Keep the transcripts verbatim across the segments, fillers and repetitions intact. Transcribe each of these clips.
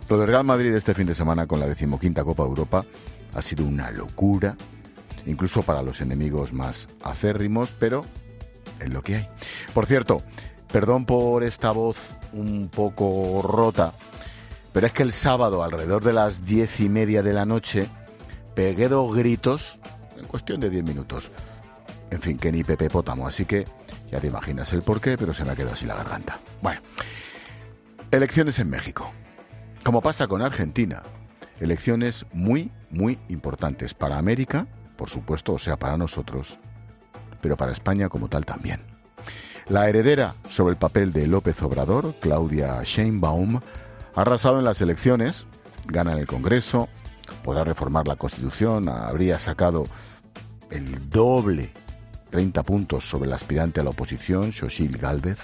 Lo del Real Madrid este fin de semana con la decimoquinta Copa de Europa ha sido una locura, incluso para los enemigos más acérrimos, pero es lo que hay. Por cierto, perdón por esta voz un poco rota, pero es que el sábado, alrededor de las diez y media de la noche, pegué dos gritos en cuestión de diez minutos. En fin, que ni Pepe Pótamo, así que ya te imaginas el porqué, pero se me ha quedado así la garganta. Bueno, elecciones en México. Como pasa con Argentina, elecciones muy, muy importantes para América, por supuesto, o sea, para nosotros, pero para España como tal también. La heredera sobre el papel de López Obrador, Claudia Sheinbaum, ha arrasado en las elecciones, gana en el Congreso, podrá reformar la Constitución, habría sacado el doble, treinta puntos sobre el aspirante a la oposición, Xochitl Gálvez.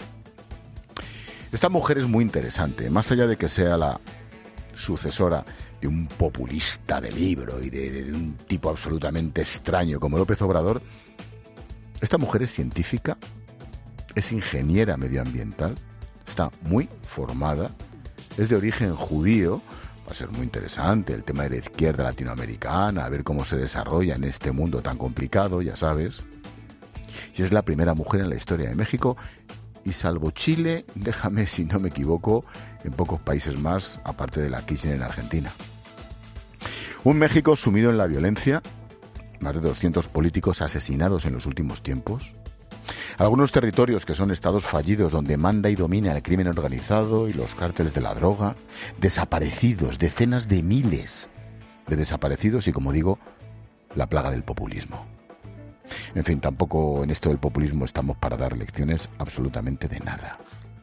Esta mujer es muy interesante, más allá de que sea la sucesora de un populista de libro y de, de, de un tipo absolutamente extraño como López Obrador. Esta mujer es científica, es ingeniera medioambiental, está muy formada, es de origen judío. Va a ser muy interesante el tema de la izquierda latinoamericana, a ver cómo se desarrolla en este mundo tan complicado, ya sabes. Y es la primera mujer en la historia de México. Y salvo Chile, déjame si no me equivoco, en pocos países más, aparte de la Kirchner en Argentina. Un México sumido en la violencia, más de doscientos políticos asesinados en los últimos tiempos. Algunos territorios que son estados fallidos donde manda y domina el crimen organizado y los cárteles de la droga. Desaparecidos, decenas de miles de desaparecidos y, como digo, la plaga del populismo. En fin, tampoco en esto del populismo estamos para dar lecciones absolutamente de nada.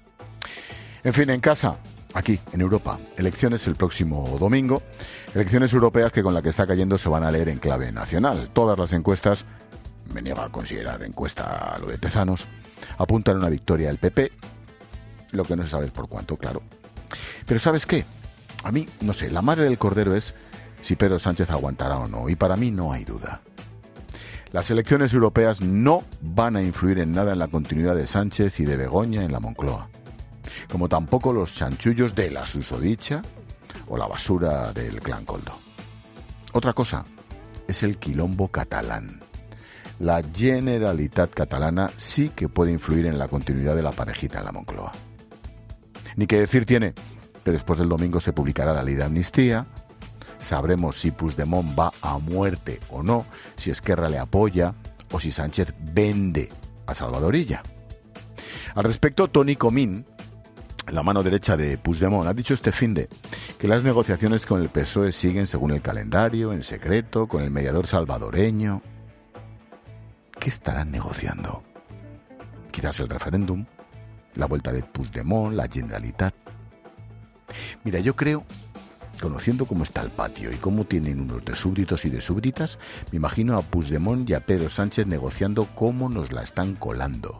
En fin, en casa, aquí, en Europa, elecciones el próximo domingo. Elecciones europeas que con la que está cayendo se van a leer en clave nacional. Todas las encuestas, me niego a considerar encuesta lo de Tezanos, apuntan a una victoria del P P, lo que no se sabe por cuánto, claro. Pero ¿sabes qué? A mí, no sé, la madre del cordero es si Pedro Sánchez aguantará o no, y para mí no hay duda. Las elecciones europeas no van a influir en nada en la continuidad de Sánchez y de Begoña en la Moncloa, como tampoco los chanchullos de la susodicha o la basura del clan Coldo. Otra cosa es el quilombo catalán. La Generalitat catalana sí que puede influir en la continuidad de la parejita en la Moncloa. Ni que decir tiene que después del domingo se publicará la ley de amnistía. Sabremos si Puigdemont va a muerte o no, si Esquerra le apoya o si Sánchez vende a Salvador Illa. Al respecto, Toni Comín, la mano derecha de Puigdemont, ha dicho este finde que las negociaciones con el P S O E siguen según el calendario, en secreto, con el mediador salvadoreño. ¿Qué estarán negociando? Quizás el referéndum, la vuelta de Puigdemont, la Generalitat. Mira, yo creo, conociendo cómo está el patio y cómo tienen unos de súbditos y de súbditas, me imagino a Puigdemont y a Pedro Sánchez negociando cómo nos la están colando.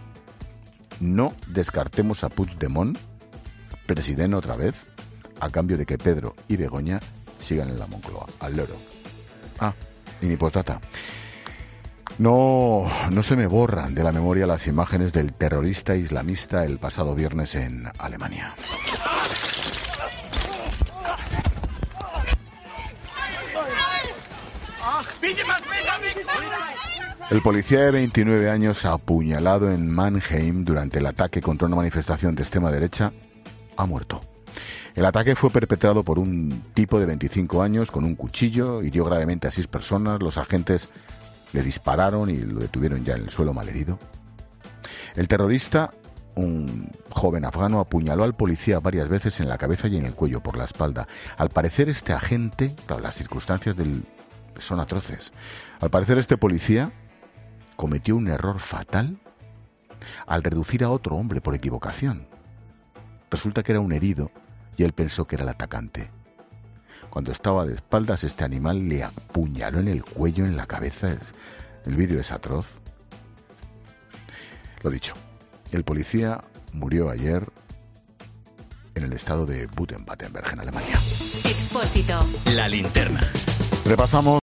No descartemos a Puigdemont, presidente otra vez, a cambio de que Pedro y Begoña sigan en la Moncloa, al loro. Ah, y mi postdata. No, no se me borran de la memoria las imágenes del terrorista islamista el pasado viernes en Alemania. El policía de veintinueve años apuñalado en Mannheim durante el ataque contra una manifestación de extrema derecha ha muerto. El ataque fue perpetrado por un tipo de veinticinco años con un cuchillo, hirió gravemente a seis personas, los agentes le dispararon y lo detuvieron ya en el suelo malherido. El terrorista, un joven afgano, apuñaló al policía varias veces en la cabeza y en el cuello por la espalda. Al parecer este agente, claro, las circunstancias del, son atroces. Al parecer este policía cometió un error fatal al reducir a otro hombre por equivocación. Resulta que era un herido y él pensó que era el atacante. Cuando estaba de espaldas, este animal le apuñaló en el cuello, en la cabeza. El vídeo es atroz. Lo dicho, el policía murió ayer en el estado de Baden-Württemberg, en Alemania. Expósito. La linterna. Repasamos